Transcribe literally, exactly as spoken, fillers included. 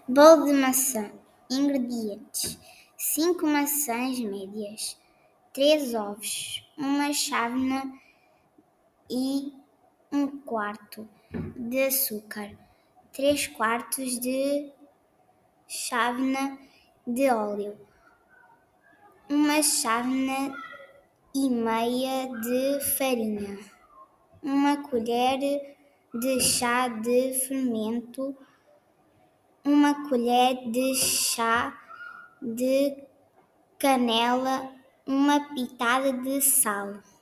Bolo de maçã. Ingredientes: cinco maçãs médias, três ovos, uma chávena e um quarto de açúcar, três quartos de chávena de óleo, uma chávena e meia de farinha, uma colher de chá de fermento, uma colher de chá de canela, uma pitada de sal.